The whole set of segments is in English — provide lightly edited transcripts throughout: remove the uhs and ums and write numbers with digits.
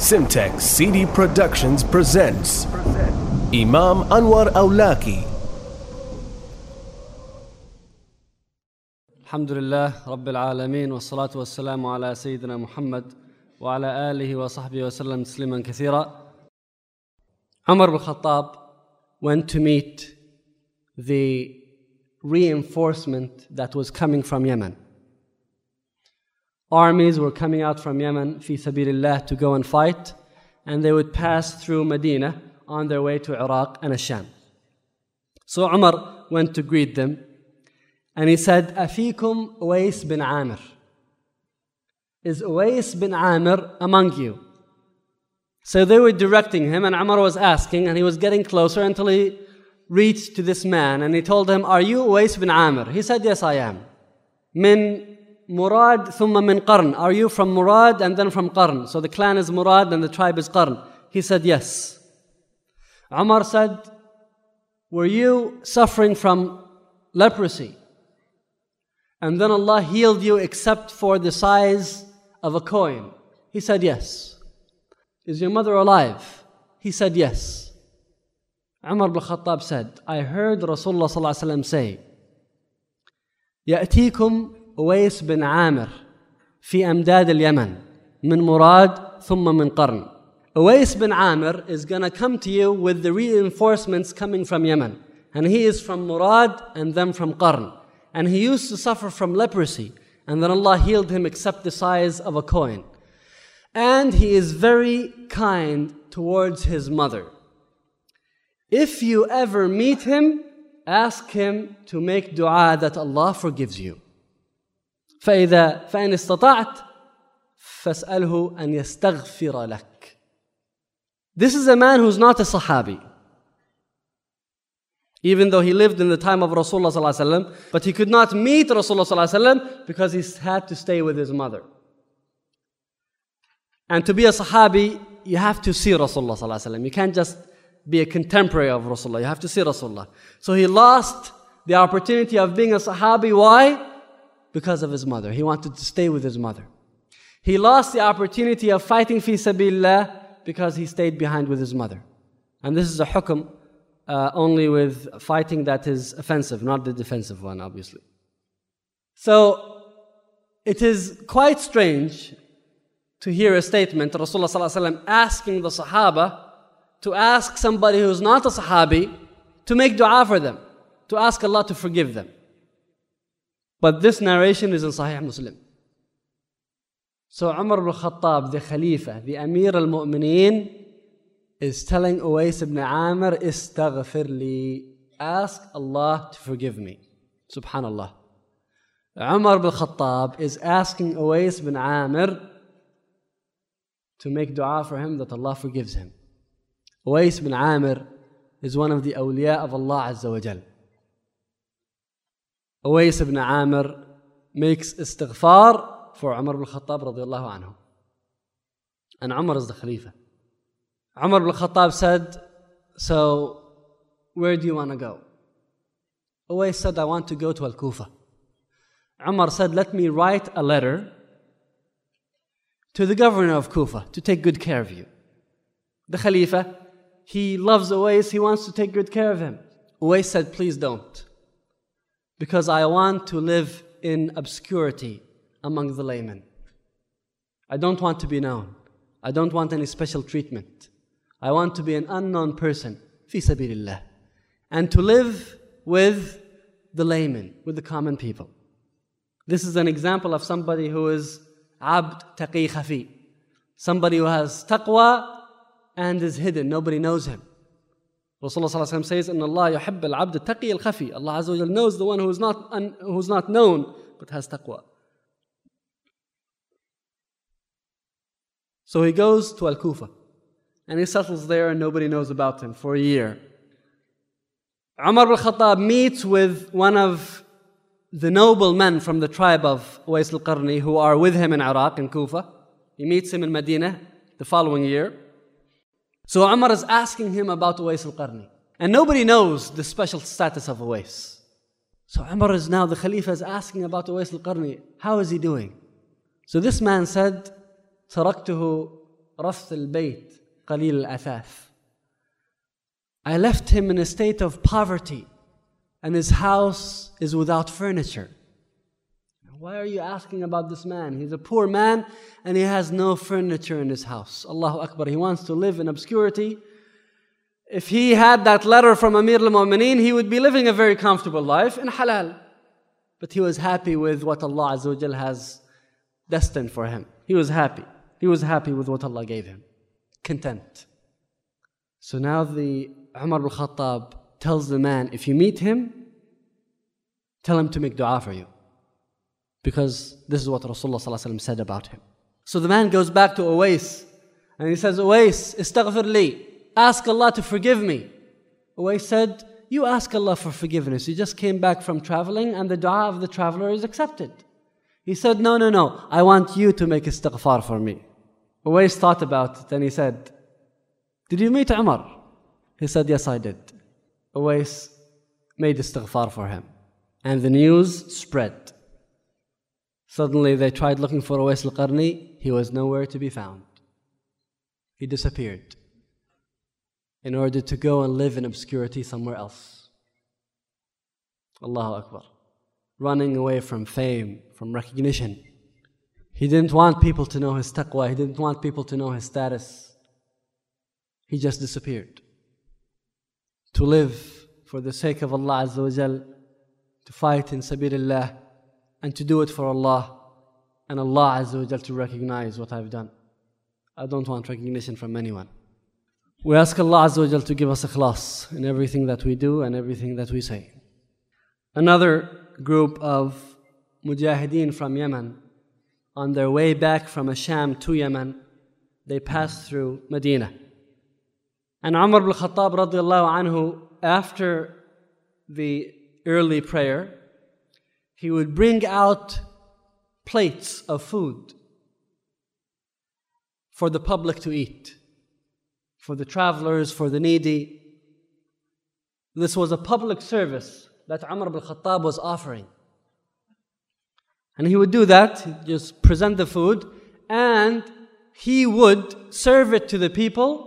Simtex CD Productions presents Imam Anwar Awlaki. Alhamdulillah Rabbil Alameen wa salatu wa salamu ala Sayyidina Muhammad wa ala alihi wa sahbihi wa sallam tasliman kathira. Umar ibn Khattab went to meet the reinforcement that was coming from Yemen. Armies were coming out from Yemen fi sabilillah to go and fight, and they would pass through Medina on their way to Iraq and Asham. So Umar went to greet them, and he said, Afikum Uwais bin Amir. Is Uwais bin Amir among you? So they were directing him, and Umar was asking, and he was getting closer until he reached to this man, and he told him, Are you Uwais bin Amir? He said, Yes, I am. Min Murad thumma min Qarn. Are you from Murad and then from Qarn? So the clan is Murad and the tribe is Qarn. He said, Yes. Umar said, Were you suffering from leprosy? And then Allah healed you except for the size of a coin? He said, Yes. Is your mother alive? He said, Yes. Umar ibn Khattab said, I heard Rasulullah sallallahu alaihi wasallam say, يأتيكم أويس بن عامر في أمداد اليمن من مراد ثم من قرن. Uwais bin Amir is going to come to you with the reinforcements coming from Yemen. And he is from Murad and then from Qarn. And he used to suffer from leprosy. And then Allah healed him except the size of a coin. And he is very kind towards his mother. If you ever meet him, ask him to make dua that Allah forgives you. فإن استطعت فاسأله أن يستغفر لك. This is a man who's not a Sahabi. Even though he lived in the time of Rasulullah sallallahu alaihi wasallam, but he could not meet Rasulullah sallallahu alaihi wasallam because he had to stay with his mother. And to be a Sahabi, you have to see Rasulullah sallallahu alaihi wasallam. You can't just be a contemporary of Rasulullah. You have to see Rasulullah. So he lost the opportunity of being a Sahabi. Why? Because of his mother. He wanted to stay with his mother. He lost the opportunity of fighting fi sabilillah because he stayed behind with his mother. And this is a hukum only with fighting that is offensive, not the defensive one, obviously. So it is quite strange to hear a statement, Rasulullah sallallahu alaihi wasallam asking the Sahaba to ask somebody who's not a Sahabi to make dua for them, to ask Allah to forgive them. But this narration is in Sahih Muslim. So Umar ibn Khattab, the Khalifa, the Amir al-Mu'mineen, is telling Uwais ibn Amir, Istaghfir li, ask Allah to forgive me. Subhanallah. Umar ibn Khattab is asking Uwais ibn Amir to make dua for him that Allah forgives him. Uwais ibn Amir is one of the awliya of Allah Azza wa Jal. Uwais ibn Amir makes istighfar for Umar ibn Khattab radiallahu anhu. And Umar is the Khalifa. Umar ibn Khattab said, So, where do you want to go? Uwais said, I want to go to Al-Kufa. Umar said, let me write a letter to the governor of Kufa to take good care of you. The Khalifa, he loves Uwais, he wants to take good care of him. Uwais said, please don't. Because I want to live in obscurity among the laymen. I don't want to be known. I don't want any special treatment. I want to be an unknown person, fi sabilillah, and to live with the laymen, with the common people. This is an example of somebody who is abd taqi khafi, somebody who has taqwa and is hidden, nobody knows him. Rasulullah sallallahu alaihi wasallam says, "Inna Allah yuhibb al-abd taqi al-khafi." Allah Azza wa Jalla knows the one who is not known but has taqwa. So he goes to Al-Kufa and he settles there and nobody knows about him for a year. Umar ibn Khattab meets with one of the noble men from the tribe of Uwais al-Qarni who are with him in Iraq, in Kufa. He meets him in Medina the following year. So Umar is asking him about Uwais al-Qarni. And nobody knows the special status of Uwais. So Umar is now, the Khalifa is asking about Uwais al-Qarni. How is he doing? So this man said, تركته رث البيت قليل الأثاث. I left him in a state of poverty, and his house is without furniture. Why are you asking about this man? He's a poor man and he has no furniture in his house. Allahu Akbar. He wants to live in obscurity. If he had that letter from Amir al-Mu'mineen, he would be living a very comfortable life in halal. But he was happy with what Allah Azza wa Jal has destined for him. He was happy. He was happy with what Allah gave him. Content. So now the Umar al-Khattab tells the man, if you meet him, tell him to make dua for you. Because this is what Rasulullah said about him. So the man goes back to Uwais and he says, Uwais, istaghfir li. Ask Allah to forgive me. Uwais said, you ask Allah for forgiveness. You just came back from traveling and the dua of the traveler is accepted. He said, no. I want you to make istighfar for me. Uwais thought about it and he said, did you meet Umar? He said, yes, I did. Uwais made istighfar for him. And the news spread. Suddenly they tried looking for Uwais al-Qarni. He was nowhere to be found. He disappeared in order to go and live in obscurity somewhere else. Allahu Akbar. Running away from fame, from recognition. He didn't want people to know his taqwa. He didn't want people to know his status. He just disappeared. To live for the sake of Allah Azza wa Jal, to fight in Sabilillah, and to do it for Allah, and Allah Azza wa Jal to recognize what I've done. I don't want recognition from anyone. We ask Allah Azza wa Jal to give us ikhlas in everything that we do and everything that we say. Another group of mujahideen from Yemen, on their way back from Asham to Yemen, they passed through Medina. And Umar ibn Khattab radiallahu anhu, after the early prayer, he would bring out plates of food for the public to eat, for the travelers, for the needy. This was a public service that Umar ibn Khattab was offering. And he would do that, he'd just present the food, and he would serve it to the people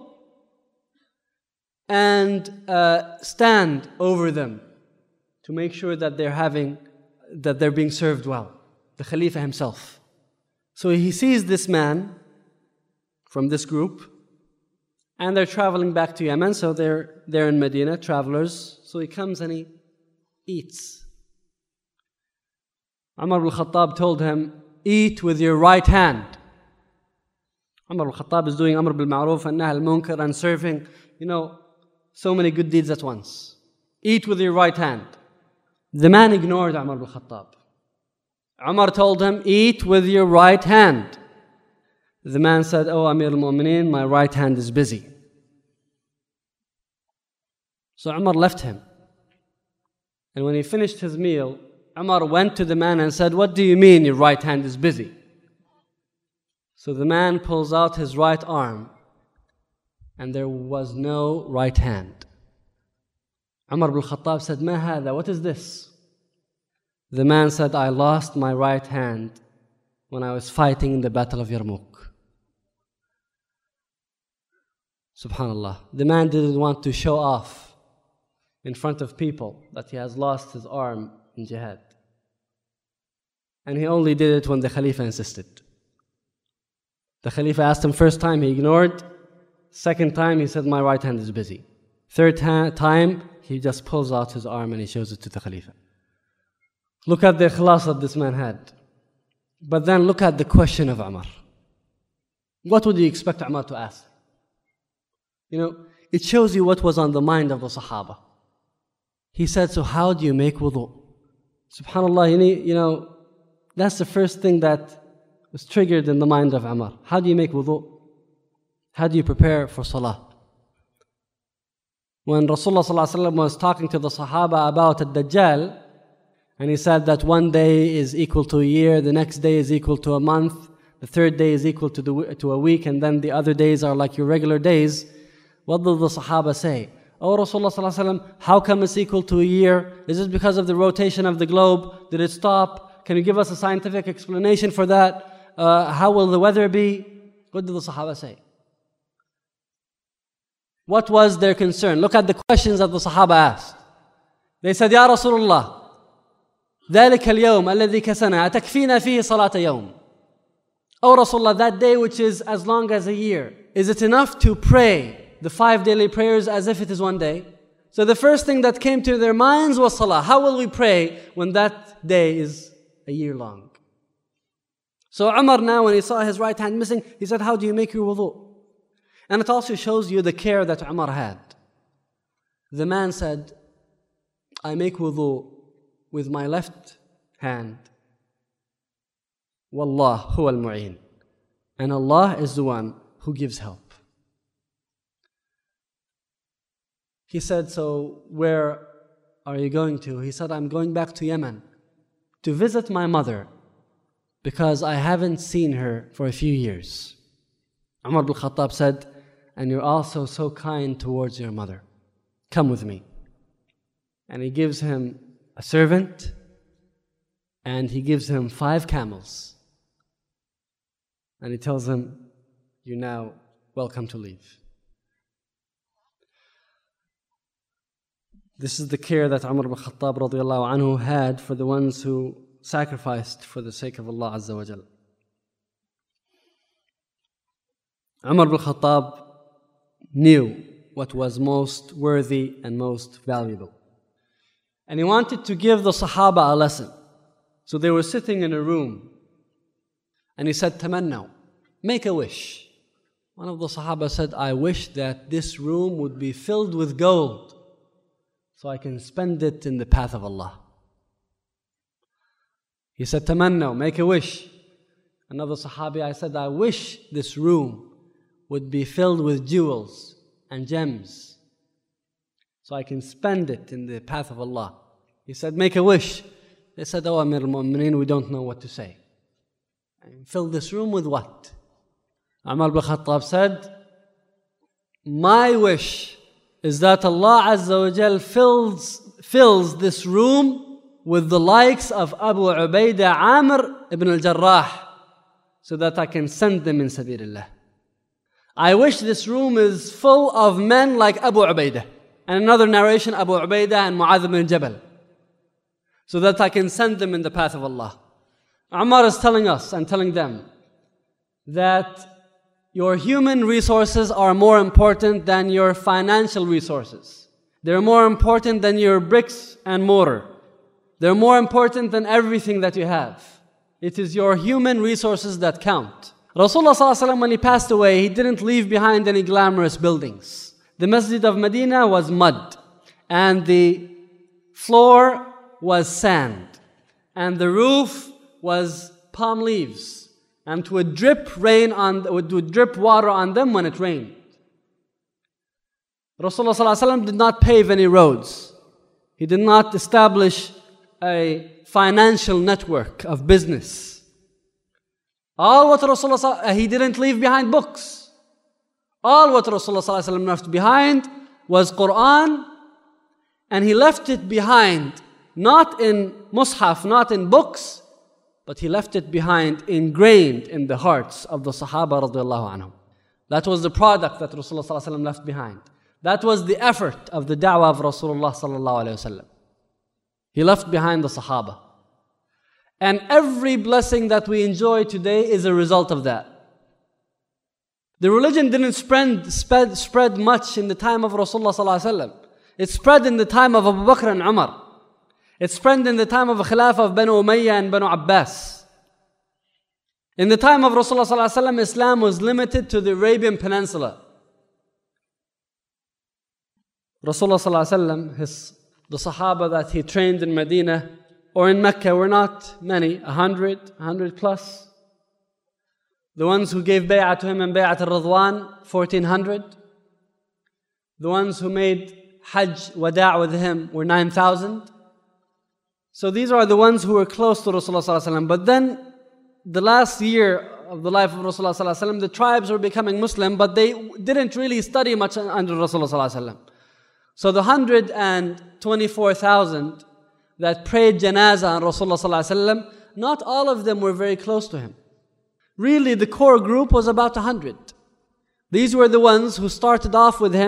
and stand over them to make sure that they're being served well. The Khalifa himself. So he sees this man from this group, and they're traveling back to Yemen, so they're in Medina, travelers. So he comes and he eats. Umar ibn Khattab told him, eat with your right hand. Umar ibn Khattab is doing Amr bil Ma'ruf and Nahy al Munkar and serving, so many good deeds at once. Eat with your right hand. The man ignored Umar ibn Khattab. Umar told him, eat with your right hand. The man said, oh Amir al-Mu'mineen, my right hand is busy. So Umar left him. And when he finished his meal, Umar went to the man and said, what do you mean your right hand is busy? So the man pulls out his right arm, and there was no right hand. Umar ibn Khattab said, Ma hada, what is this? The man said, I lost my right hand when I was fighting in the Battle of Yarmouk. Subhanallah. The man didn't want to show off in front of people that he has lost his arm in jihad. And he only did it when the Khalifa insisted. The Khalifa asked him first time, he ignored. Second time, he said, my right hand is busy. Third time, he just pulls out his arm and he shows it to the Khalifa. Look at the ikhlas that this man had. But then look at the question of Umar. What would you expect Umar to ask? It shows you what was on the mind of the Sahaba. He said, so how do you make wudu? SubhanAllah, that's the first thing that was triggered in the mind of Umar. How do you make wudu? How do you prepare for salah? When Rasulullah was talking to the Sahaba about Ad-Dajjal, and he said that one day is equal to a year, the next day is equal to a month, the third day is equal to a week, and then the other days are like your regular days, what did the Sahaba say? Oh Rasulullah, how come it's equal to a year? Is it because of the rotation of the globe? Did it stop? Can you give us a scientific explanation for that? How will the weather be? What did the Sahaba say? What was their concern? Look at the questions that the Sahaba asked. They said, Ya Rasulullah, ذلك اليوم الذي كسنا أتكفينا فيه صلاة يوم. Oh Rasulullah, that day which is as long as a year, is it enough to pray the 5 daily prayers as if it is one day? So the first thing that came to their minds was salah. How will we pray when that day is a year long? So Umar now, when he saw his right hand missing, he said, how do you make your wudu? And it also shows you the care that Umar had. The man said, I make wudu with my left hand. Wallah huwa al-mu'in. And Allah is the one who gives help. He said, so where are you going to? He said, I'm going back to Yemen to visit my mother because I haven't seen her for a few years. Umar ibn Khattab said, and you're also so kind towards your mother. Come with me. And he gives him a servant and he gives him 5 camels. And he tells him, you're now welcome to leave. This is the care that Umar ibn Khattab radiallahu anhu had for the ones who sacrificed for the sake of Allah Azza wa Jal. Umar ibn Khattab knew what was most worthy and most valuable. And he wanted to give the Sahaba a lesson. So they were sitting in a room. And he said, Tamannaw, make a wish. One of the Sahaba said, I wish that this room would be filled with gold so I can spend it in the path of Allah. He said, Tamannaw, make a wish. Another Sahabi, I said, I wish this room would be filled with jewels and gems so I can spend it in the path of Allah. He said, make a wish. They said, oh Amir al-Mu'mineen, we don't know what to say. And fill this room with what? Umar ibn Khattab said, my wish is that Allah Azza wa Jal fills this room with the likes of Abu Ubaidah Amir ibn al-Jarrah so that I can send them in Sabilullah. I wish this room is full of men like Abu Ubaidah. And another narration, Abu Ubaidah and Mu'adh ibn Jabal, so that I can send them in the path of Allah. Umar is telling us and telling them that your human resources are more important than your financial resources. They're more important than your bricks and mortar. They're more important than everything that you have. It is your human resources that count. Rasulullah ﷺ, when he passed away, he didn't leave behind any glamorous buildings. The Masjid of Medina was mud, and the floor was sand, and the roof was palm leaves, and would drip water on them when it rained. Rasulullah ﷺ did not pave any roads. He did not establish a financial network of business. All what Rasulullah, he didn't leave behind books. All what Rasulullah ﷺ left behind was Quran, and he left it behind not in mushaf, not in books, but he left it behind ingrained in the hearts of the Sahaba radiallahu anhum. That was the product that Rasulullah ﷺ left behind. That was the effort of the da'wah of Rasulullah sallallahu alayhi wasallam. He left behind the Sahaba. And every blessing that we enjoy today is a result of that. The religion didn't spread much in the time of Rasulullah sallallahu alaihi wasallam. It spread in the time of Abu Bakr and Umar. It spread in the time of the Khilafah of Banu Umayyah and Banu Abbas. In the time of Rasulullah sallallahu alaihi wasallam, Islam was limited to the Arabian Peninsula. Rasulullah sallallahu alaihi wasallam, the Sahaba that he trained in Medina or in Mecca were not many, 100 plus. The ones who gave bay'ah to him in Bay'at al-Ridwan, 1,400. The ones who made Hajj Wada' with him were 9,000. So these are the ones who were close to Rasulullah sallallahu alaihi wasallam. But then, the last year of the life of Rasulullah sallallahu alaihi wasallam, the tribes were becoming Muslim, but they didn't really study much under Rasulullah sallallahu alaihi wasallam. So the 124,000 that prayed janazah on Rasulullah sallallahu alaihi wasallam, not all of them were very close to him. Really, the core group was about 100. These were the ones who started off with him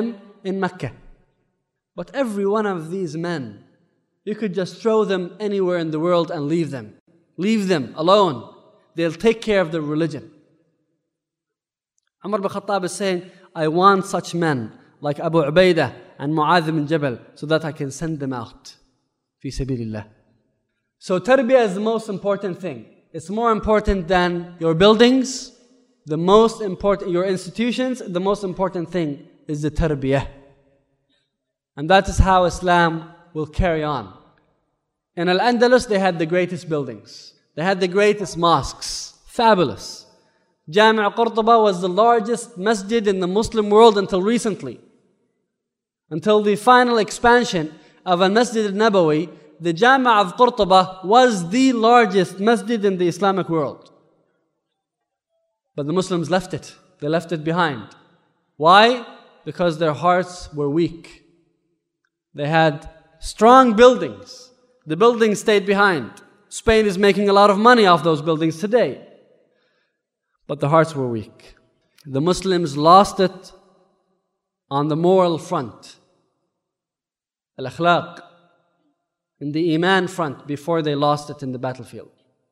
in Mecca. But every one of these men, you could just throw them anywhere in the world and leave them. Leave them alone. They'll take care of their religion. Umar ibn Khattab is saying, I want such men like Abu Ubaidah and Mu'adh bin Jabal so that I can send them out. Fi sabilillah. So tarbiyah is the most important thing. It's more important than your buildings, the most important, your institutions. The most important thing is the tarbiyah. And that is how Islam will carry on. In Al-Andalus, they had the greatest buildings. They had the greatest mosques. Fabulous. Jami' Qurtuba was the largest masjid in the Muslim world until recently. Until the final expansion of Al-Masjid al-Nabawi, the Jami' of Qurtuba was the largest masjid in the Islamic world. But the Muslims left it. They left it behind. Why? Because their hearts were weak. They had strong buildings. The buildings stayed behind. Spain is making a lot of money off those buildings today. But the hearts were weak. The Muslims lost it on the moral front. Al-akhlaq. In the iman front before they lost it in the battlefield.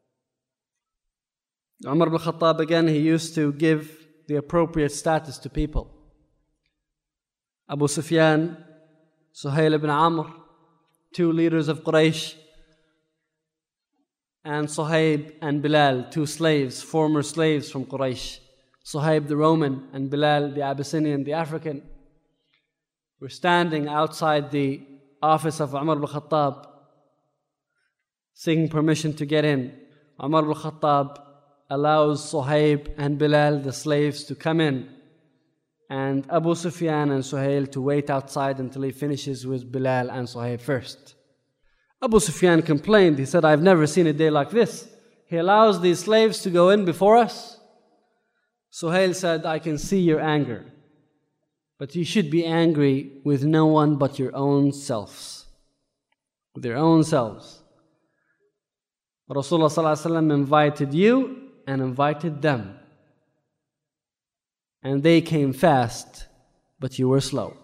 Umar ibn Khattab again, he used to give the appropriate status to people. Abu Sufyan, Suhail ibn Amr, two leaders of Quraysh, and Suhaib and Bilal, two slaves, former slaves from Quraysh. Suhaib the Roman and Bilal the Abyssinian, the African, were standing outside the office of Umar ibn Khattab, seeking permission to get in. Umar ibn Khattab allows Suhaib and Bilal, the slaves, to come in, and Abu Sufyan and Suhail to wait outside until he finishes with Bilal and Suhaib first. Abu Sufyan complained. He said, I've never seen a day like this. He allows these slaves to go in before us. Suhail said, I can see your anger, but you should be angry with no one but your own selves. With your own selves. Rasulullah ﷺ invited you and invited them. And they came fast, but you were slow.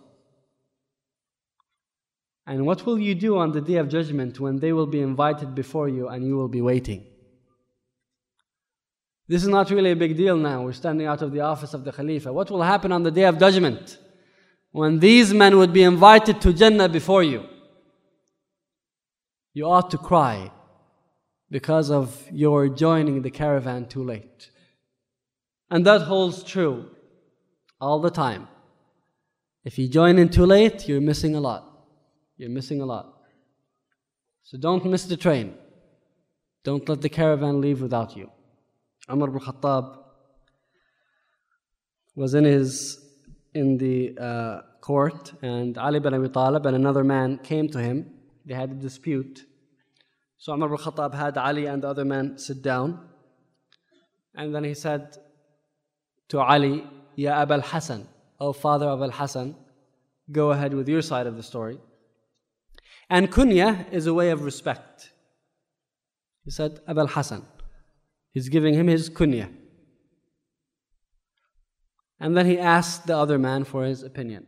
And what will you do on the Day of Judgment when they will be invited before you and you will be waiting? This is not really a big deal now. We're standing out of the office of the Khalifa. What will happen on the Day of Judgment when these men would be invited to Jannah before you? You ought to cry because of your joining the caravan too late. And that holds true all the time. If you join in too late, you're missing a lot. You're missing a lot. So don't miss the train. Don't let the caravan leave without you. Umar ibn Khattab was in the court, and Ali bin Abi Talib and another man came to him. They had a dispute. So Umar ibn Khattab had Ali and the other man sit down. And then he said to Ali, Ya Abul Hasan, O father of Al-Hasan, go ahead with your side of the story. And kunya is a way of respect. He said, Abul Hasan. He's giving him his kunya. And then he asked the other man for his opinion.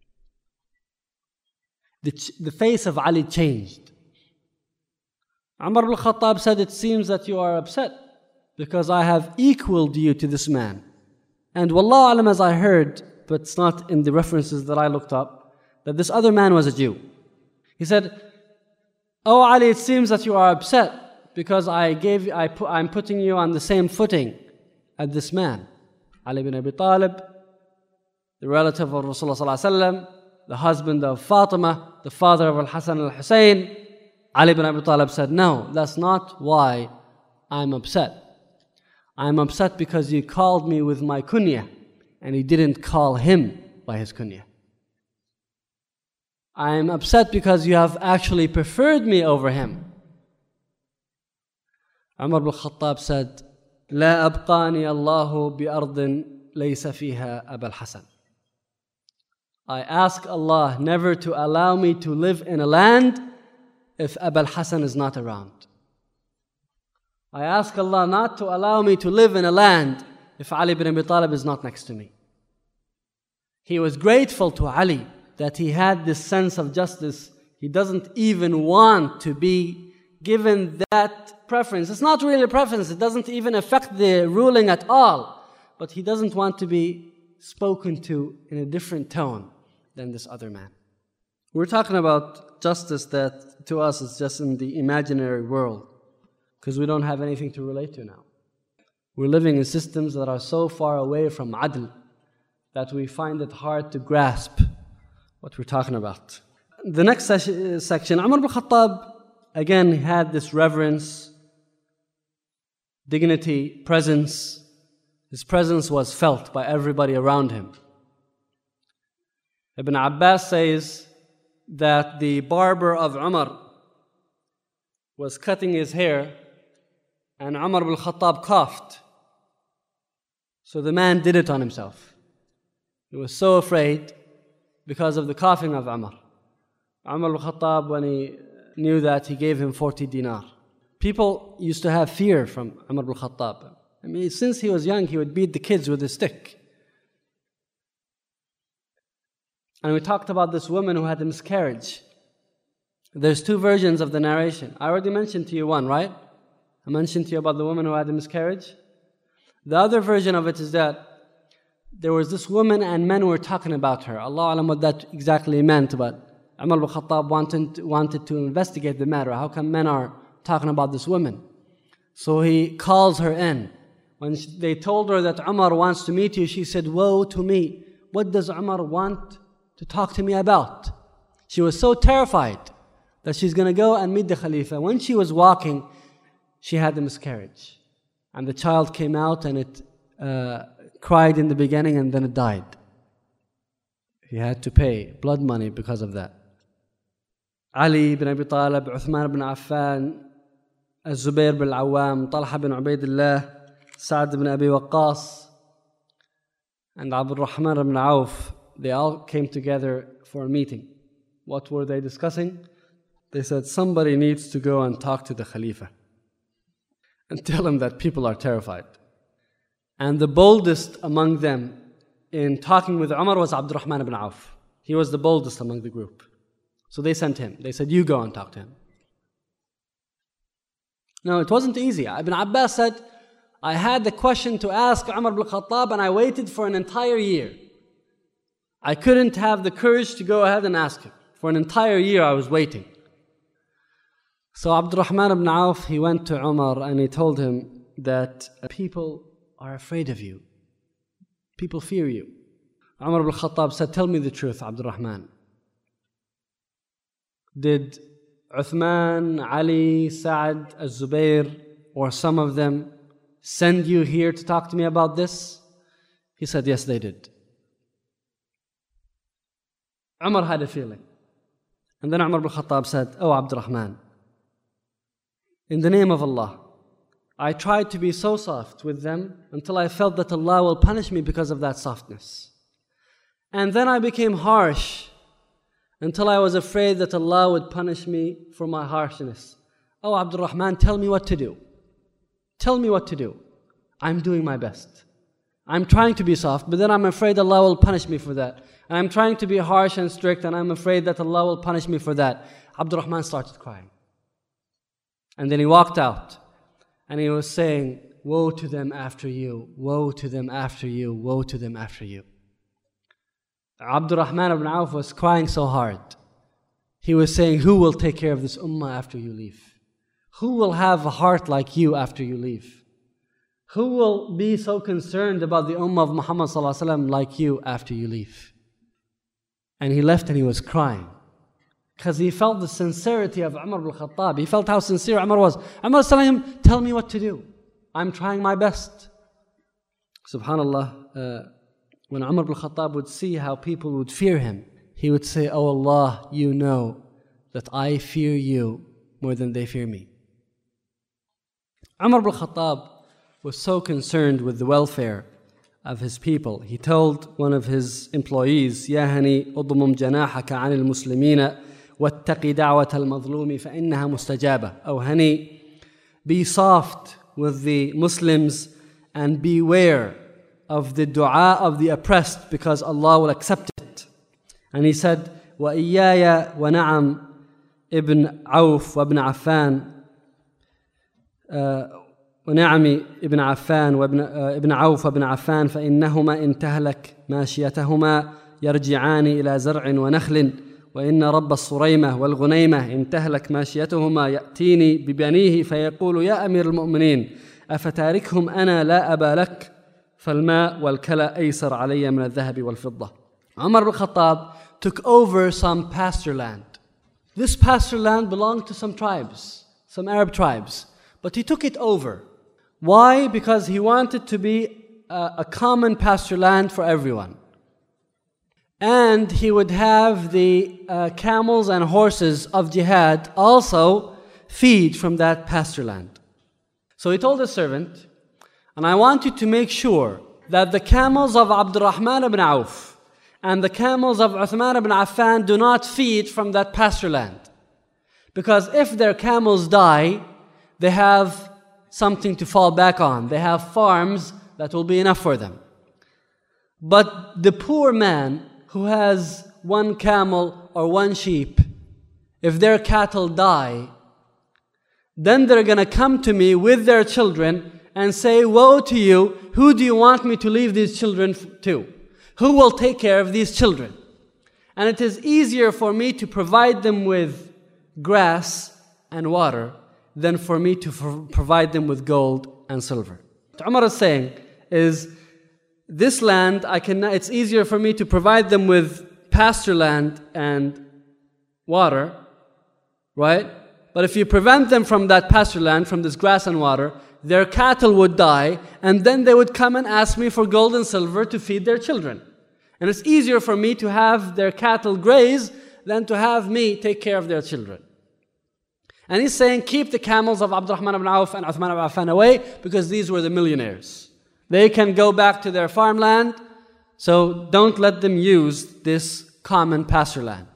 The face of Ali changed. Umar ibn Khattab said, it seems that you are upset because I have equaled you to this man. And wallahu alam, as I heard, but it's not in the references that I looked up, that this other man was a Jew. He said, Oh Ali, it seems that you are upset because I'm putting you on the same footing as this man. Ali bin Abi Talib, the relative of Rasulullah sallallahu alaihi wasallam, the husband of Fatima, the father of Al-Hasan al-Hussein. Ali bin Abi Talib said, no, that's not why I'm upset. I'm upset because you called me with my kunya and you didn't call him by his kunya. I'm upset because you have actually preferred me over him. Umar ibn Khattab said, لا أبقاني الله بأرض ليس فيها أبا الحسن. I ask Allah never to allow me to live in a land if Abu al-Hasan is not around. I ask Allah not to allow me to live in a land if Ali bin Abi Talib is not next to me. He was grateful to Ali that he had this sense of justice. He doesn't even want to be given that preference. It's not really a preference. It doesn't even affect the ruling at all. But he doesn't want to be spoken to in a different tone than this other man. We're talking about justice that to us is just in the imaginary world, because we don't have anything to relate to now. We're living in systems that are so far away from adl that we find it hard to grasp what we're talking about. The next section, Umar ibn Khattab again had this reverence, dignity, presence. His presence was felt by everybody around him. Ibn Abbas says that the barber of Umar was cutting his hair and Umar ibn Khattab coughed. So the man did it on himself. He was so afraid because of the coughing of Umar. Umar ibn Khattab, when he knew that, he gave him 40 dinar. People used to have fear from Umar ibn Khattab. I mean, since he was young, he would beat the kids with a stick. And we talked about this woman who had a miscarriage. There's two versions of the narration. I already mentioned to you one, right? I mentioned to you about the woman who had a miscarriage. The other version of it is that there was this woman and men were talking about her. Allah alam what that exactly meant, but Umar ibn Khattab wanted to investigate the matter. How come men are talking about this woman? So he calls her in. When they told her that Umar wants to meet you, she said, "Woe to me. What does Umar want to talk to me about?" She was so terrified that she's going to go and meet the Khalifa. When she was walking, she had a miscarriage. And the child came out and it cried in the beginning and then it died. He had to pay blood money because of that. Ali ibn Abi Talib, Uthman ibn Affan, Zubair ibn Awam, Talha ibn Ubaidullah, Sa'd ibn Abi Waqqas, and Abdul Rahman ibn Auf, they all came together for a meeting. What were they discussing? They said, somebody needs to go and talk to the Khalifa and tell him that people are terrified. And the boldest among them in talking with Umar was Abdul Rahman ibn Auf. He was the boldest among the group. So they sent him. They said, you go and talk to him. No, it wasn't easy. Ibn Abbas said, I had the question to ask Umar ibn Khattab and I waited for an entire year. I couldn't have the courage to go ahead and ask him. For an entire year I was waiting. So Abdul Rahman ibn Auf, he went to Umar and he told him that people are afraid of you. People fear you. Umar ibn Khattab said, tell me the truth, Abdul Rahman. Did Uthman, Ali, Sa'd, Az-Zubair, or some of them send you here to talk to me about this? He said, yes, they did. Umar had a feeling. And then Umar ibn Khattab said, oh, Abdul Rahman, in the name of Allah, I tried to be so soft with them until I felt that Allah will punish me because of that softness. And then I became harsh until I was afraid that Allah would punish me for my harshness. Oh, Abdul Rahman, tell me what to do. Tell me what to do. I'm doing my best. I'm trying to be soft, but then I'm afraid Allah will punish me for that. And I'm trying to be harsh and strict, and I'm afraid that Allah will punish me for that. Abdul Rahman started crying. And then he walked out. And he was saying, woe to them after you, woe to them after you, woe to them after you. Abdul Rahman ibn Auf was crying so hard. He was saying, who will take care of this ummah after you leave? Who will have a heart like you after you leave? Who will be so concerned about the ummah of Muhammad sallallahu alaihi wasallam like you after you leave? And he left and he was crying. Because he felt the sincerity of Umar ibn Khattab. He felt how sincere Umar was. Umar was telling him, tell me what to do. I'm trying my best. SubhanAllah, when Umar ibn Khattab would see how people would fear him, he would say, oh Allah, you know that I fear you more than they fear me. Umar ibn Khattab was so concerned with the welfare of his people. He told one of his employees, يا هني أضمم جناحك عن المسلمين واتقي دعوة المظلوم فإنها مستجابة. Oh honey, be soft with the Muslims and beware of the dua of the oppressed because Allah will accept it. And he said, وَإِيَّايَ وَنَعَمْ ibn Auf وابن عفان ونعم ابن عفان وابن عوف وابن عفان فإنهما إن تهلك ماشيتهما يرجعان إلى زرع ونخل وإن رب الصريمة والغنيمة إن تهلك ماشيتهما يأتيني ببنيه فيقول يا أمير المؤمنين أفتاركهم أنا لا أبا لك فالماء والكلى أيسر علي من الذهب والفضة. Umar ibn Khattab took over some pasture land. This pasture land belonged to some tribes, some Arab tribes, but he took it over. Why? Because he wanted to be a common pasture land for everyone. And he would have the camels and horses of jihad also feed from that pasture land. So he told his servant, and I want you to make sure that the camels of Abdurrahman ibn Auf and the camels of Uthman ibn Affan do not feed from that pasture land. Because if their camels die, they have something to fall back on. They have farms that will be enough for them. But the poor man who has one camel or one sheep, if their cattle die, then they're going to come to me with their children and say, woe to you, who do you want me to leave these children to? Who will take care of these children? And it is easier for me to provide them with grass and water than for me to provide them with gold and silver. What Umar is saying is, this land, it's easier for me to provide them with pasture land and water, right? But if you prevent them from that pasture land, from this grass and water, their cattle would die, and then they would come and ask me for gold and silver to feed their children. And it's easier for me to have their cattle graze than to have me take care of their children. And he's saying, keep the camels of Abdurrahman ibn Auf and Uthman ibn Affan away, because these were the millionaires. They can go back to their farmland, so don't let them use this common pasture land.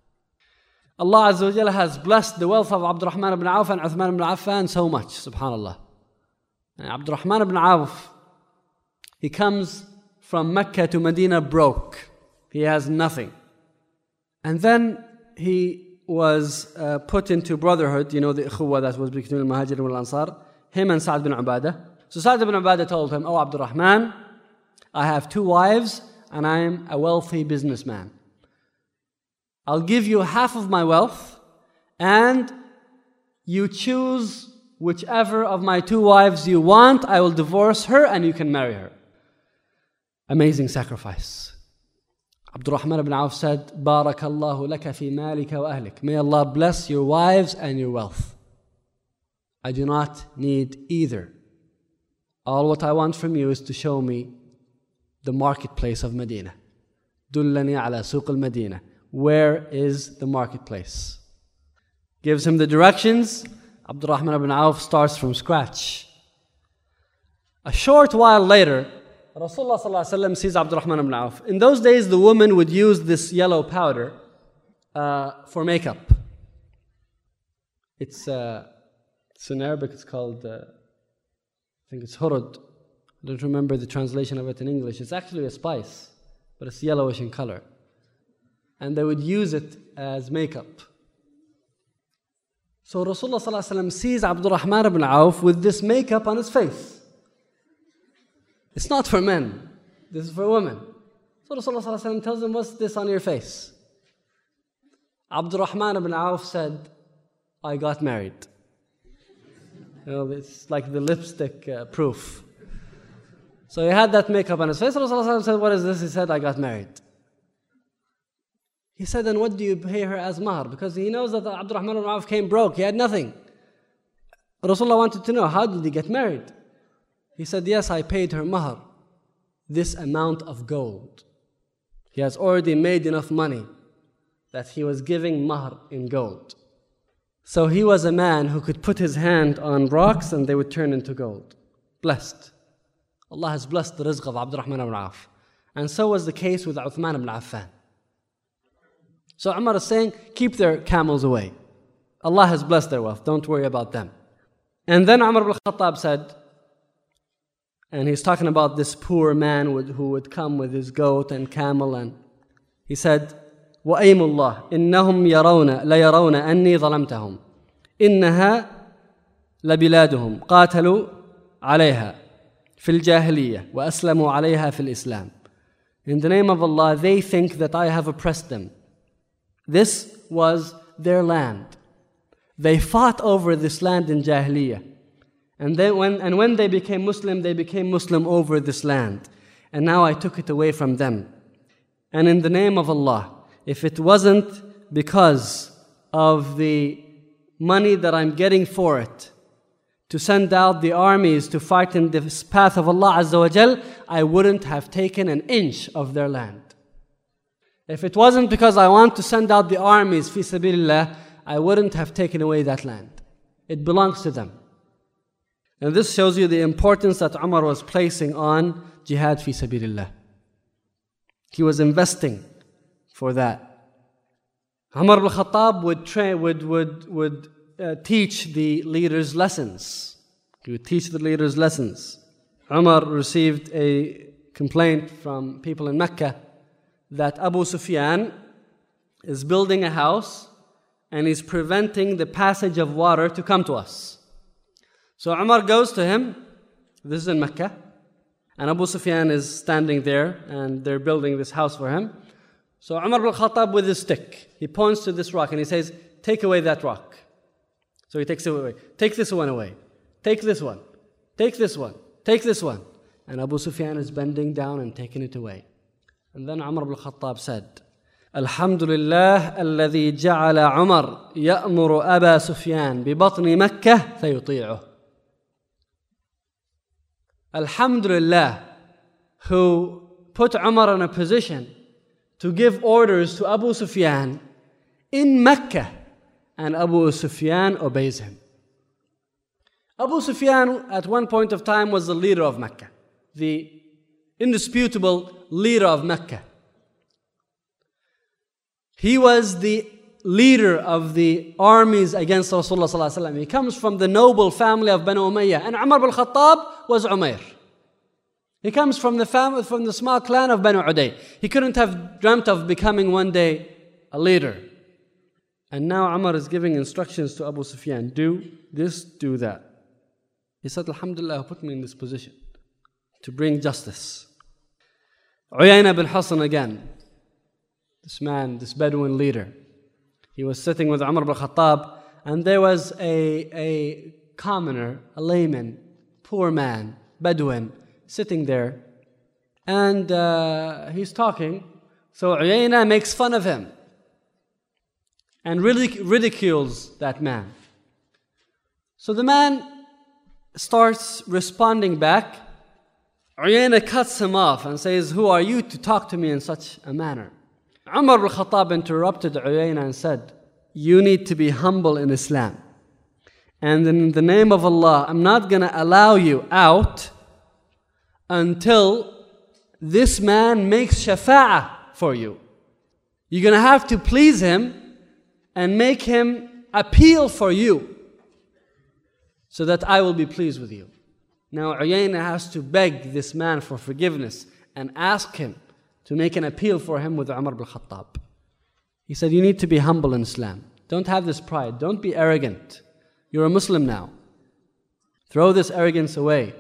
Allah Azza wa Jalla has blessed the wealth of Abdurrahman ibn Auf and Uthman ibn Affan so much, subhanAllah. And Abdurrahman ibn Auf, he comes from Mecca to Medina broke. He has nothing. And then he was put into brotherhood, you know, the ikhuwa that was between the Muhajirin and Ansar, him and Sa'd bin Ubadah. So Sa'd bin Ubadah told him, oh Abdurrahman, I have 2 wives and I am a wealthy businessman. I'll give you half of my wealth and you choose whichever of my 2 wives you want. I will divorce her and you can marry her. Amazing sacrifice. Abdurrahman ibn Auf said, Barakallahu laka fi malika wa ahlik. May Allah bless your wives and your wealth. I do not need either. All what I want from you is to show me the marketplace of Medina. Dullani ala suq al-Medina. Where is the marketplace? Gives him the directions. Abdurrahman ibn Auf starts from scratch. A short while later, Rasulullah sallallahu alaihi wasallam sees Abdurrahman ibn Auf. In those days, the woman would use this yellow powder for makeup. It's in Arabic, it's called, I think it's hurud. I don't remember the translation of it in English. It's actually a spice, but it's yellowish in color. And they would use it as makeup. So Rasulullah sallallahu alaihi wasallam sees Abdurrahman ibn Auf with this makeup on his face. It's not for men. This is for women. So Rasulullah sallallahu alaihi wasallam tells him, what's this on your face? Abdurrahman ibn Auf said, I got married. You know, it's like the lipstick proof. So he had that makeup on his face. Rasulullah sallallahu alaihi wasallam said, what is this? He said, I got married. He said, then what do you pay her as mahr? Because he knows that Abdurrahman ibn Auf came broke. He had nothing. Rasulullah wanted to know, how did he get married? He said, yes, I paid her mahr, this amount of gold. He has already made enough money that he was giving mahr in gold. So he was a man who could put his hand on rocks and they would turn into gold. Blessed. Allah has blessed the rizq of Abdurrahman ibn Auf. And so was the case with Uthman ibn Affan. So Umar is saying, keep their camels away. Allah has blessed their wealth. Don't worry about them. And then Umar ibn Khattab said, and he's talking about this poor man who would come with his goat and camel, and he said, وأيم الله إنهم ليرون أني ظلمتهم إنها لبلادهم قاتلوا عليها في الجاهلية وأسلموا عليها في الإسلام. In the name of Allah, they think that I have oppressed them. This was their land. They fought over this land in Jahiliyyah. And then when they became Muslim over this land. And now I took it away from them. And in the name of Allah, if it wasn't because of the money that I'm getting for it, to send out the armies to fight in this path of Allah Azza wa Jal, I wouldn't have taken an inch of their land. If it wasn't because I want to send out the armies, fi sabilillah, I wouldn't have taken away that land. It belongs to them. And this shows you the importance that Umar was placing on jihad fi sabilillah. He was investing for that. Umar ibn Khattab would teach the leaders lessons. He would teach the leaders lessons. Umar received a complaint from people in Mecca that Abu Sufyan is building a house and he's preventing the passage of water to come to us. So Umar goes to him, this is in Mecca, and Abu Sufyan is standing there and they're building this house for him. So Umar ibn Khattab with his stick, he points to this rock and he says, take away that rock. So he takes it away. Take this one away. Take this one. Take this one. Take this one. And Abu Sufyan is bending down and taking it away. And then Umar ibn Khattab said, Alhamdulillah alladhi ja'ala Umar ya'muru Aba Sufyan bi batni Makkah fayuti'uh. Alhamdulillah, who put Umar in a position to give orders to Abu Sufyan in Mecca, and Abu Sufyan obeys him. Abu Sufyan at one point of time was the leader of Mecca, the indisputable leader of Mecca. He was the leader of the armies against Rasulullah sallallahu alaihi wasallam. He comes from the noble family of Banu Umayyah, and Umar ibn Khattab was Umair. He comes from the small clan of Banu Uday. He couldn't have dreamt of becoming one day a leader. And now Umar is giving instructions to Abu Sufyan, do this, do that. He said, Alhamdulillah, put me in this position to bring justice. Uyayna bin Hasan again, this man, this Bedouin leader, he was sitting with Umar ibn Khattab, and there was a commoner, a layman, poor man, Bedouin, sitting there, and he's talking. So Uyayna makes fun of him and ridicules that man. So the man starts responding back. Uyayna cuts him off and says, who are you to talk to me in such a manner? Umar ibn Khattab interrupted Uyayna and said, you need to be humble in Islam. And in the name of Allah, I'm not going to allow you out until this man makes shafa'ah for you. You're going to have to please him and make him appeal for you so that I will be pleased with you. Now Uyayna has to beg this man for forgiveness and ask him to make an appeal for him with Umar ibn Khattab. He said, you need to be humble in Islam. Don't have this pride. Don't be arrogant. You're a Muslim now. Throw this arrogance away.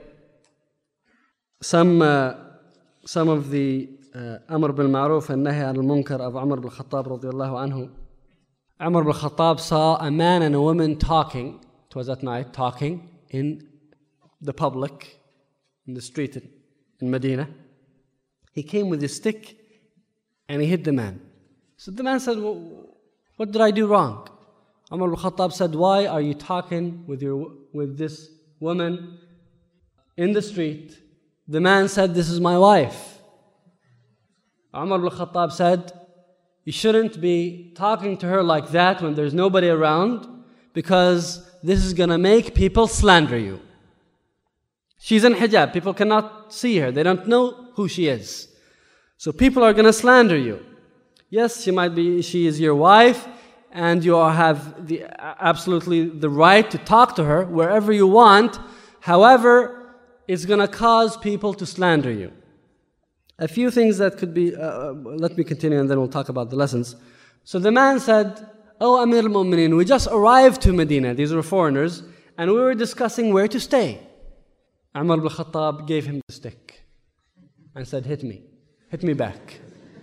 Some of the Amr bil Ma'ruf and Nahy al Munkar of Umar ibn Khattab radiyallahu anhu. Umar ibn Khattab saw a man and a woman talking, it was at night, talking in the public, in the street in Medina. He came with his stick and he hit the man. So the man said, what did I do wrong? Umar ibn Khattab said, why are you talking with this woman in the street? The man said, this is my wife. Umar ibn Khattab said, you shouldn't be talking to her like that when there's nobody around, because this is going to make people slander you. She's in hijab. People cannot see her. They don't know who she is. So people are going to slander you. Yes, she is your wife, and you have absolutely the right to talk to her wherever you want. However, it's going to cause people to slander you. a few things that could be, let me continue and then we'll talk about the lessons. So the man said, "Oh Amir al-Mu'mineen, we just arrived to Medina," these were foreigners, "and we were discussing where to stay." Umar ibn Khattab gave him the stick and said, hit me back.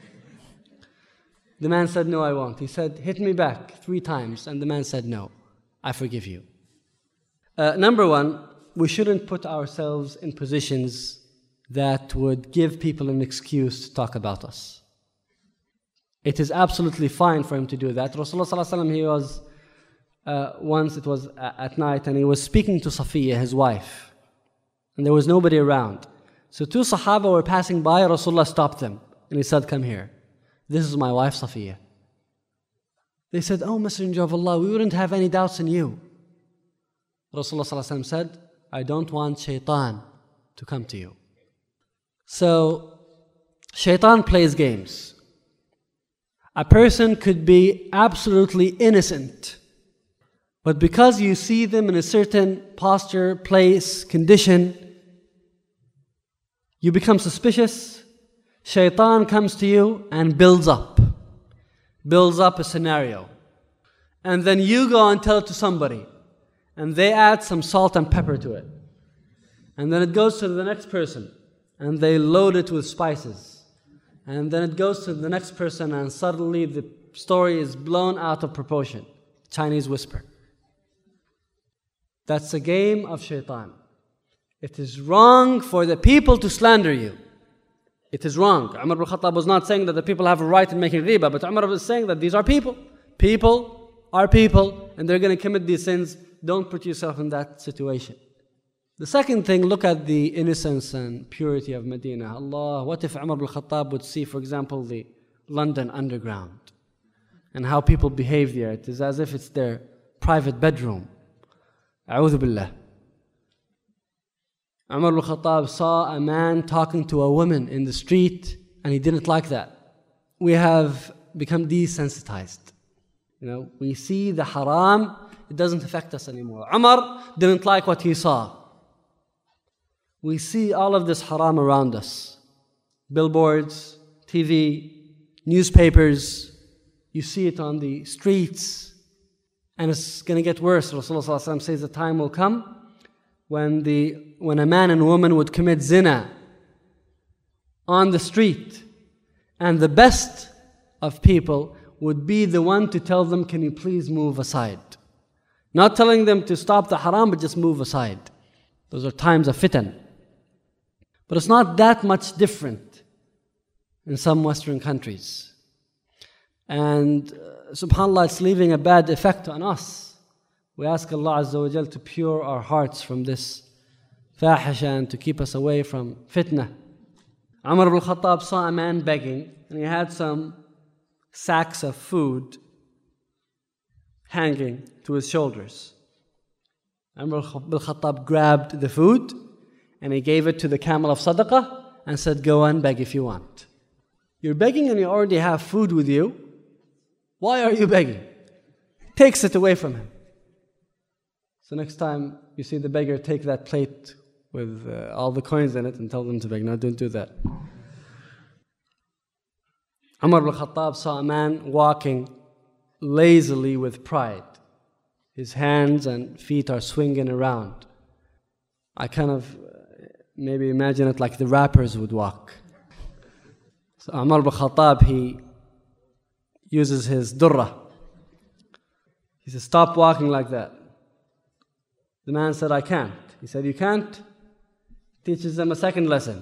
The man said, "No, I won't." He said, "Hit me back 3 times." And the man said, "No, I forgive you." Number one, we shouldn't put ourselves in positions that would give people an excuse to talk about us. It is absolutely fine for him to do that. Rasulullah sallallahu alaihi wasallam, he was, once it was at night, and he was speaking to Safiya, his wife, and there was nobody around. So 2 Sahaba were passing by, Rasulullah stopped them, and he said, "Come here. This is my wife, Safiya." They said, "Oh, Messenger of Allah, we wouldn't have any doubts in you." Rasulullah sallallahu alaihi wasallam said, "I don't want shaitan to come to you." So, shaitan plays games. A person could be absolutely innocent, but because you see them in a certain posture, place, condition, you become suspicious. Shaitan comes to you and builds up a scenario. And then you go and tell it to somebody, and they add some salt and pepper to it. And then it goes to the next person, and they load it with spices. And then it goes to the next person, and suddenly the story is blown out of proportion. Chinese whisper. That's a game of shaitan. It is wrong for the people to slander you. It is wrong. Umar ibn Khattab was not saying that the people have a right in making riba, but Umar was saying that these are people. People are people, and they're going to commit these sins. Don't put yourself in that situation. The second thing, look at the innocence and purity of Medina. Allah, what if Umar ibn Khattab would see, for example, the London Underground and how people behave there? It is as if it's their private bedroom. A'udhu billah. Umar ibn Khattab saw a man talking to a woman in the street, and he didn't like that. We have become desensitized. We see the haram, it doesn't affect us anymore. Umar didn't like what he saw. We see all of this haram around us. Billboards, TV, newspapers. You see it on the streets. And it's going to get worse. Rasulullah ﷺ says the time will come when a man and woman would commit zina on the street, and the best of people would be the one to tell them, "Can you please move aside?" Not telling them to stop the haram, but just move aside. Those are times of fitan. But it's not that much different in some Western countries. And subhanAllah, it's leaving a bad effect on us. We ask Allah Azza wa Jal to pure our hearts from this fahisha and to keep us away from fitna. Umar ibn Khattab saw a man begging, and he had some sacks of food hanging to his shoulders. Umar ibn Khattab grabbed the food and he gave it to the camel of sadaqah and said, "Go and beg if you want." You're begging and you already have food with you. Why are you begging? Takes it away from him. So next time you see the beggar, take that plate with all the coins in it and tell them to beg. No, don't do that. Umar ibn Khattab saw a man walking lazily with pride. His hands and feet are swinging around. I kind of maybe imagine it like the rappers would walk. So Umar ibn Khattab, he uses his durra. He says, "Stop walking like that." The man said, "I can't." He said, "You can't?" Teaches them a second lesson.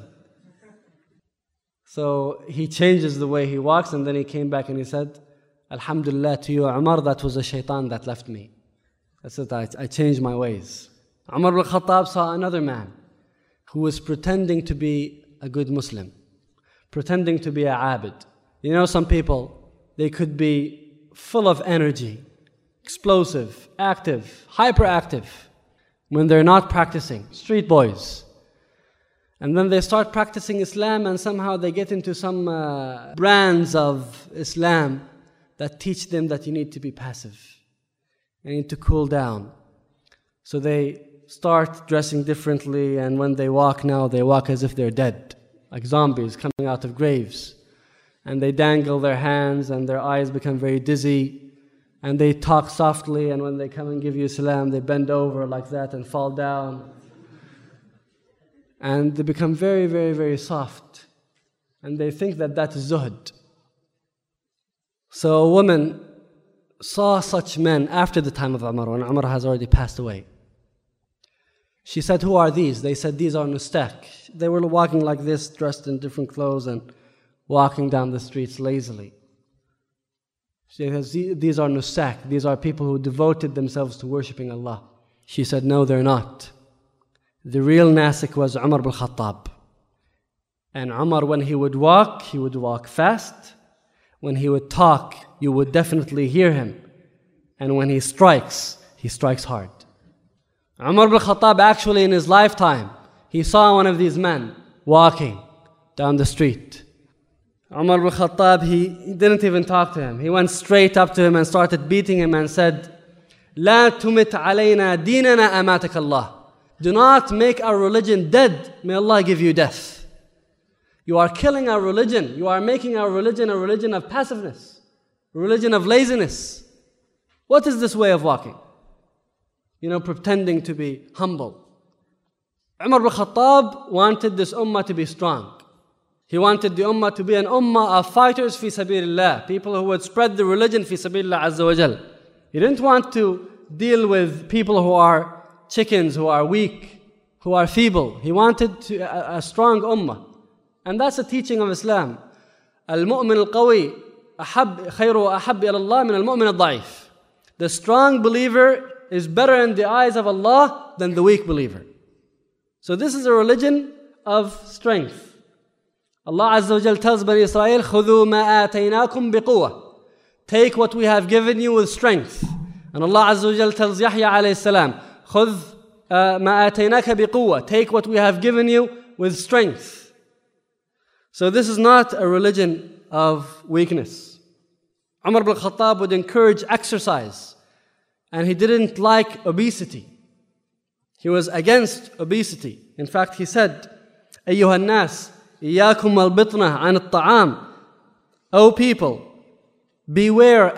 So he changes the way he walks, and then he came back and he said, "Alhamdulillah to you, Umar, that was a shaitan that left me. That's it, I changed my ways." Umar ibn Khattab saw another man who was pretending to be a good Muslim, pretending to be a abid. Some people, they could be full of energy, explosive, active, hyperactive, when they're not practicing, street boys. And then they start practicing Islam, and somehow they get into some brands of Islam that teach them that you need to be passive. You need to cool down. So they start dressing differently, and when they walk now, they walk as if they're dead. like zombies coming out of graves. And they dangle their hands and their eyes become very dizzy. And they talk softly, and when they come and give you salam, they bend over like that and fall down. And they become very, very, very soft. And they think that that is zuhd. So a woman saw such men after the time of Umar, when Umar has already passed away. She said, "Who are these?" They said, "These are nustaq." They were walking like this, dressed in different clothes and walking down the streets lazily. She says, "These are nustaq. These are people who devoted themselves to worshipping Allah." She said, "No, they're not. The real nasik was Umar bin Khattab. And Umar, when he would walk fast. When he would talk, you would definitely hear him. And when he strikes hard." Umar bin Khattab, actually in his lifetime, he saw one of these men walking down the street. Umar bin Khattab, he didn't even talk to him. He went straight up to him and started beating him and said, "La tumit alayna dinana amatak Allah." Do not make our religion dead. May Allah give you death. You are killing our religion. You are making our religion a religion of passiveness, a religion of laziness. What is this way of walking? Pretending to be humble. Umar bin Khattab wanted this ummah to be strong. He wanted the ummah to be an ummah of fighters fi sabilillah, people who would spread the religion fi sabilillah azza wa jal. He didn't want to deal with people who are chickens, who are weak, who are feeble. He wanted a strong ummah. And that's the teaching of Islam. Al-mu'min al-qawi khayru wa ahab ila Allah min al-mu'min al-da'if. The strong believer is better in the eyes of Allah than the weak believer. So this is a religion of strength. Allah Azza wa Jal tells Bani Israel, خُذُوا مَا آتَيْنَاكُمْ بِقُوَّةٍ. Take what we have given you with strength. And Allah Azza wa Jal tells Yahya alayhi salam, خُذْ مَا آتَيْنَاكَ بِقُوَّةٍ. Take what we have given you with strength. So this is not a religion of weakness. Umar bin Khattab would encourage exercise. And he didn't like obesity. He was against obesity. In fact, he said, أيها الناس إياكم والبطنة عن الطعام. O people, beware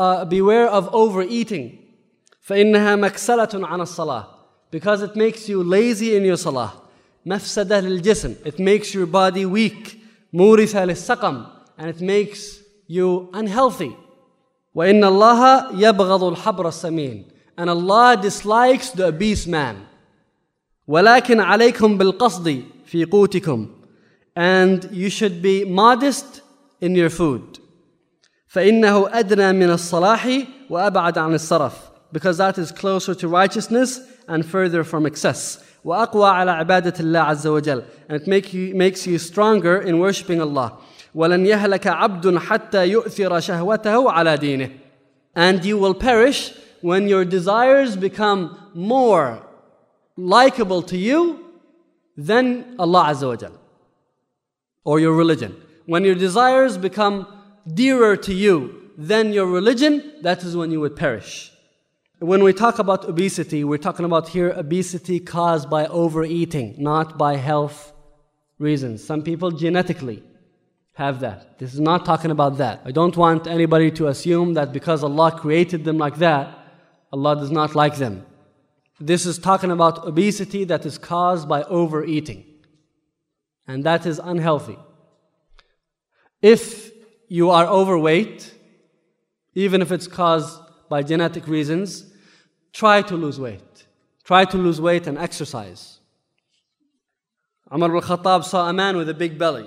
of overeating. فإنها مكسلة عن الصلاة. Because it makes you lazy in your salah. مفسدة للجسم. It makes your body weak. مورثة للسقم. And it makes you unhealthy. وَإِنَّ اللَّهَ يَبْغَضُ الْحَبْرَ السَّمِينَ. And Allah dislikes the obese man. وَلَكِنْ عَلَيْكُمْ بِالْقَصْدِ فِي قُوتِكُمْ. And you should be modest in your food. فَإِنَّهُ أَدْنَى مِنَ الصَّلَاحِ وَأَبْعَدَ عَنِ السَّرَفِ. Because that is closer to righteousness and further from excess. وَأَقْوَى عَلَى عِبَادَةِ اللَّهِ عَزَّ وَجَلَ. And it makes you stronger in worshipping Allah. وَلَنْ يَهْلَكَ عَبْدٌ حَتَّى يُؤْثِرَ شَهْوَتَهُ عَلَى دِينِهِ. And you will perish when your desires become more likable to you than Allah Azza wa Jal, or your religion. When your desires become dearer to you than your religion, that is when you would perish. When we talk about obesity, we're talking about here obesity caused by overeating, not by health reasons. Some people genetically have that. This is not talking about that. I don't want anybody to assume that because Allah created them like that, Allah does not like them. This is talking about obesity that is caused by overeating. And that is unhealthy. If you are overweight, even if it's caused by genetic reasons, try to lose weight. Try to lose weight and exercise. Umar bin Khattab saw a man with a big belly.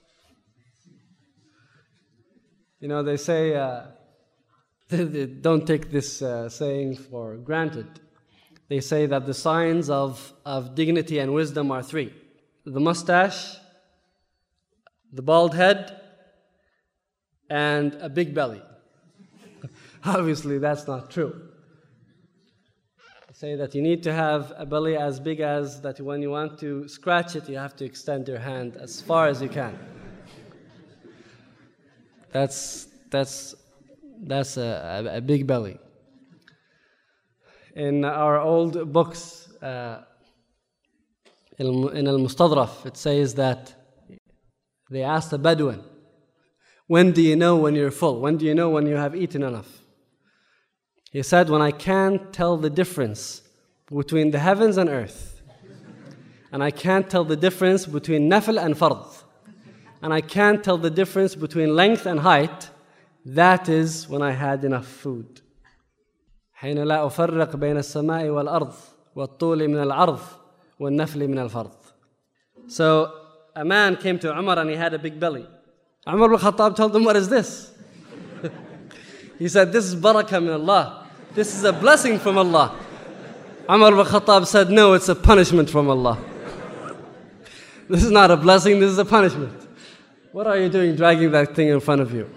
They say, don't take this saying for granted. They say that the signs of dignity and wisdom are three: the mustache, the bald head, and a big belly. Obviously, that's not true. They say that you need to have a belly as big as that when you want to scratch it, you have to extend your hand as far as you can. That's a big belly. In our old books, in Al-Mustadraf, it says that They asked the Bedouin, when do you know when you're full? When do you know when you have eaten enough? He said, when I can't tell the difference between the heavens and earth, and I can't tell the difference between nafl and fard, and I can't tell the difference between length and height, that is when I had enough food. حين لا أفرق بين السماء والأرض والطول من العرض والنفل من الفرض. So a man came to Umar and he had a big belly. Umar ibn Khattab told him, what is this? He said, this is barakah min Allah. This is a blessing from Allah. Umar ibn Khattab said, no, it's a punishment from Allah. This is not a blessing, this is a punishment. What are you doing dragging that thing in front of you?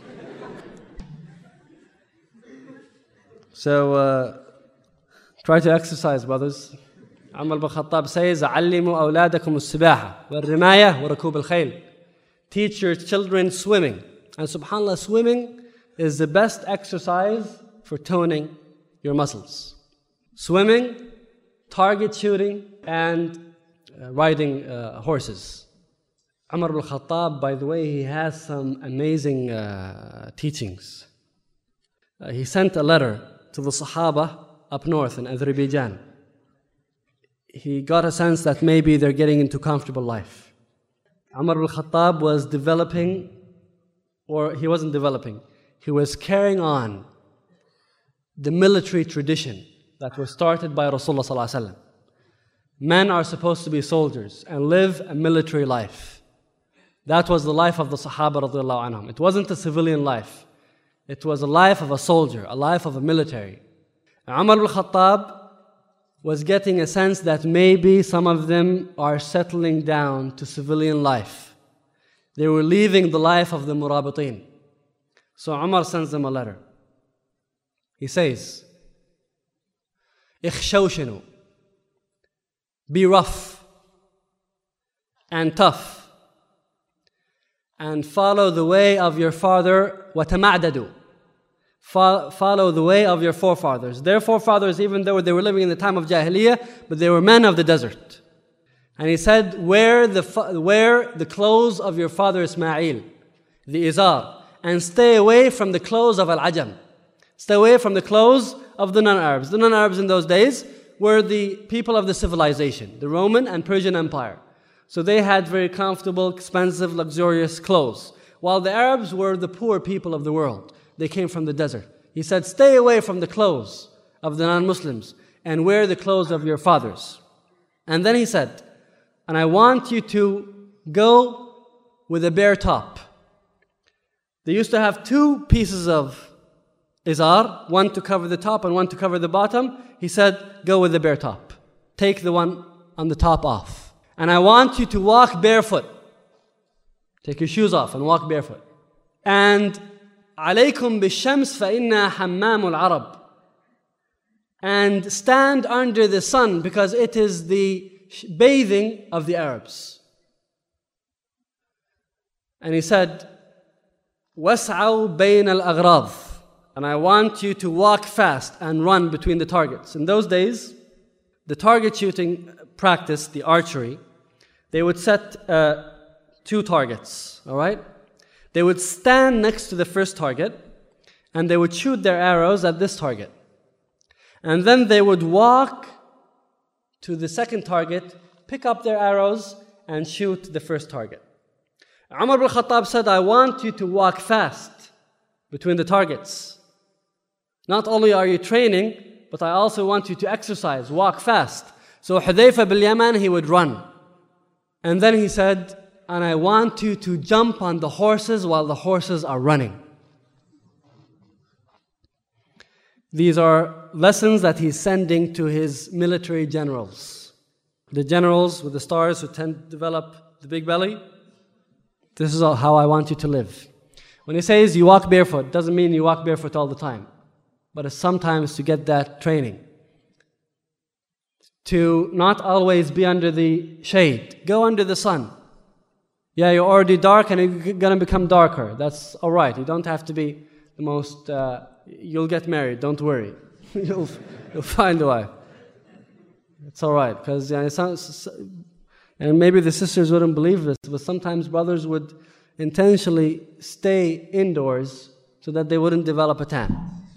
So try to exercise, brothers. Umar ibn Khattab says, علموا أولادكم السباحة والرماية وركوب الخيل. Teach your children swimming. And subhanAllah, swimming is the best exercise for toning your muscles. Swimming, target shooting, and riding horses. Umar ibn Khattab, by the way, he has some amazing teachings. He sent a letter to the Sahaba up north in Azerbaijan. He got a sense that maybe they're getting into comfortable life. Umar ibn Khattab was developing, or he wasn't developing, he was carrying on the military tradition that was started by Rasulullah sallallahu alaihi wasallam. Men are supposed to be soldiers and live a military life. That was the life of the Sahaba radiallahu anhum. It wasn't a civilian life. It was a life of a soldier, a life of a military. Umar ibn Khattab was getting a sense that maybe some of them are settling down to civilian life. They were leaving the life of the murabitin. So Umar sends them a letter. He says, اخشوشنوا, be rough and tough, and follow the way of your father, وتمعددوا. Follow the way of your forefathers. Their forefathers, even though they were living in the time of Jahiliyyah, but they were men of the desert. And he said, wear the clothes of your father Ismail, the izar, and stay away from the clothes of Al-Ajam. Stay away from the clothes of the non-Arabs. The non-Arabs in those days were the people of the civilization, the Roman and Persian Empire. So they had very comfortable, expensive, luxurious clothes, while the Arabs were the poor people of the world. They came from the desert. He said, stay away from the clothes of the non-Muslims and wear the clothes of your fathers. And then he said, and I want you to go with a bare top. They used to have two pieces of izar, one to cover the top and one to cover the bottom. He said, go with the bare top. Take the one on the top off. And I want you to walk barefoot. Take your shoes off and walk barefoot. And عليكم بالشمس فإنها حمام العرب. And stand under the sun because it is the bathing of the Arabs. And he said, وَاسْعَوْا بَيْنَ الْأَغْرَاضِ. And I want you to walk fast and run between the targets. In those days, the target shooting practice, the archery, they would set two targets, all right? They would stand next to the first target and they would shoot their arrows at this target. And then they would walk to the second target, pick up their arrows and shoot the first target. Umar ibn Khattab said, I want you to walk fast between the targets. Not only are you training, but I also want you to exercise, walk fast. So Hudayfa bil Yaman, he would run. And then he said, and I want you to jump on the horses while the horses are running. These are lessons that he's sending to his military generals. The generals with the stars who tend to develop the big belly. This is how I want you to live. When he says you walk barefoot, doesn't mean you walk barefoot all the time. But it's sometimes to get that training. To not always be under the shade. Go under the sun. Yeah, you're already dark and you're going to become darker. That's all right. You don't have to be the most... you'll get married, don't worry. you'll find a wife. It's all right. Because and maybe the sisters wouldn't believe this, but sometimes brothers would intentionally stay indoors so that they wouldn't develop a tan.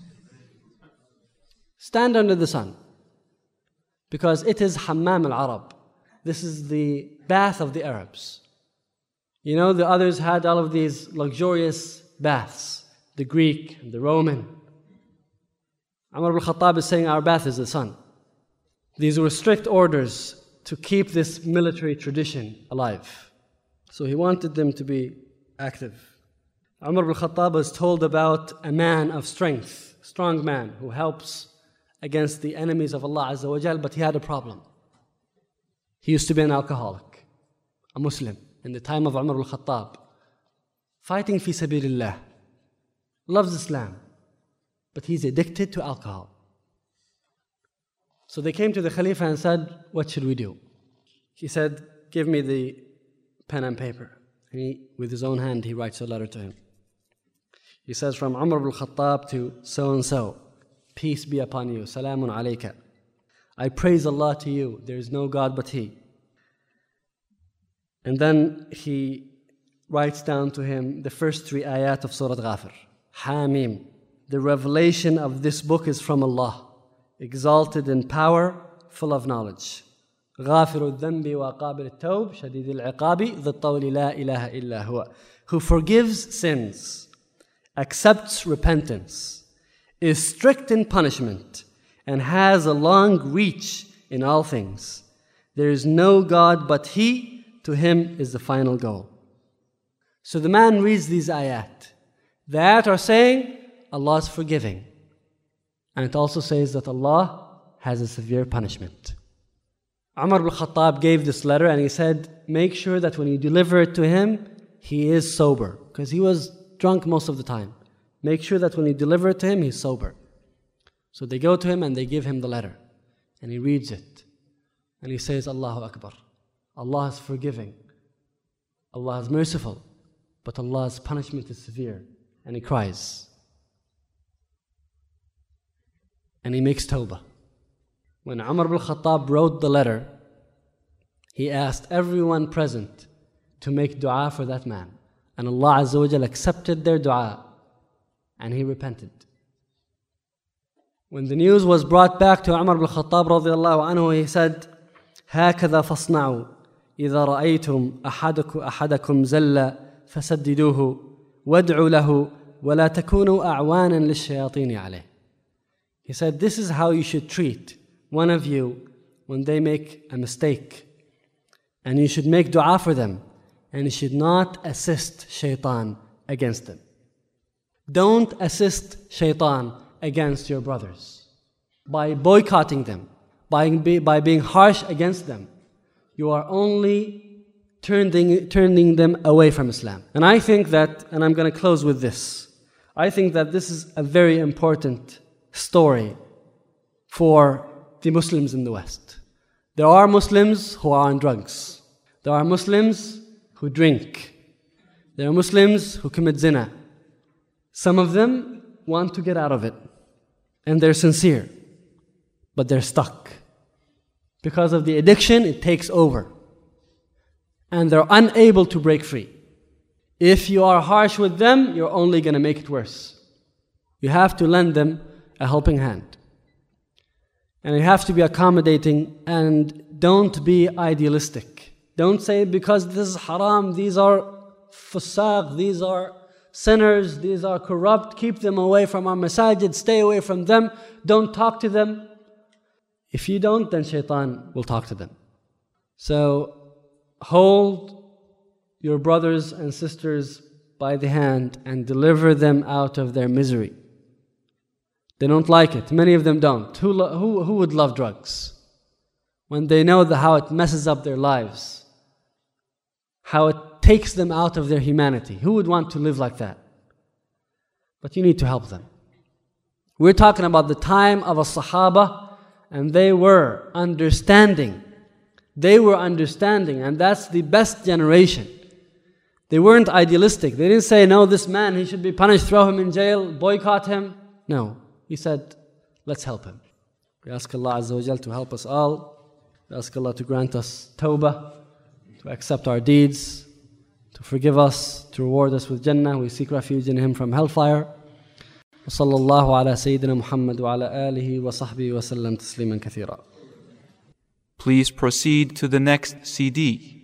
Stand under the sun. Because it is Hammam al-Arab. This is the bath of the Arabs. You know, the others had all of these luxurious baths. The Greek and the Roman. Umar ibn Khattab is saying our bath is the sun. These were strict orders to keep this military tradition alive. So he wanted them to be active. Umar ibn Khattab was told about a man of strength, strong man who helps against the enemies of Allah Azza wa Jal, but he had a problem. He used to be an alcoholic, a Muslim, in the time of Umar ibn Khattab, fighting fi sabilillah, loves Islam, but he's addicted to alcohol. So they came to the Khalifa and said, what should we do? He said, give me the pen and paper. And he, with his own hand, he writes a letter to him. He says, from Umar ibn Khattab to so-and-so, peace be upon you, salamun alayka. I praise Allah to you, there is no God but He. And then he writes down to him the first 3 ayat of Surah Ghafir. Hamim. The revelation of this book is from Allah, exalted in power, full of knowledge. غافر الذنب وقابل التوب شديد العقاب ذي الطول لا إله إلا هو. Who forgives sins, accepts repentance, is strict in punishment, and has a long reach in all things. There is no God but He, to Him is the final goal. So the man reads these ayat. The ayat are saying Allah is forgiving. And it also says that Allah has a severe punishment. Umar ibn Khattab gave this letter and he said, make sure that when you deliver it to him, he is sober. Because he was drunk most of the time. Make sure that when you deliver it to him, he's sober. So they go to him and they give him the letter. And he reads it. And he says, Allahu Akbar. Allah is forgiving. Allah is merciful. But Allah's punishment is severe. And he cries. And he makes tawbah. When Umar ibn Khattab wrote the letter, he asked everyone present to make dua for that man. And Allah Azza wa Jal accepted their dua. And he repented. When the news was brought back to Umar ibn Khattab radiallahu anhu, he said, هكذا فاصنعوا إذا رأيتم أحدكم زل فسددوه وادعوا له ولا تكونوا أعوانا للشياطين عليه. He said, this is how you should treat one of you when they make a mistake. And you should make dua for them. And you should not assist shaitan against them. Don't assist shaitan against your brothers. By boycotting them, by being harsh against them, you are only turning them away from Islam. And I think that, and I'm going to close with this, I think that this is a very important story for the Muslims in the West. There are Muslims who are on drugs. There are Muslims who drink. There are Muslims who commit zina. Some of them want to get out of it. And they're sincere. But they're stuck. Because of the addiction, it takes over. And they're unable to break free. If you are harsh with them, you're only going to make it worse. You have to lend them a helping hand. And you have to be accommodating and don't be idealistic. Don't say because this is haram, these are fusaq, these are sinners, these are corrupt, keep them away from our masajid, stay away from them, don't talk to them. If you don't, then shaitan will talk to them. So hold your brothers and sisters by the hand and deliver them out of their misery. They don't like it. Many of them don't. Who would love drugs? When they know how it messes up their lives, how it takes them out of their humanity. Who would want to live like that? But you need to help them. We're talking about the time of a Sahaba, and they were understanding. They were understanding, and that's the best generation. They weren't idealistic. They didn't say, no, this man, he should be punished, throw him in jail, boycott him. No. He said, let's help him. We ask Allah Azza wa Jal to help us all. We ask Allah to grant us tawbah, to accept our deeds, to forgive us, to reward us with Jannah. We seek refuge in Him from hellfire. وصلى الله على سيدنا محمد وعلى آله وصحبه وسلم تسليما كثيرا. Please proceed to the next CD.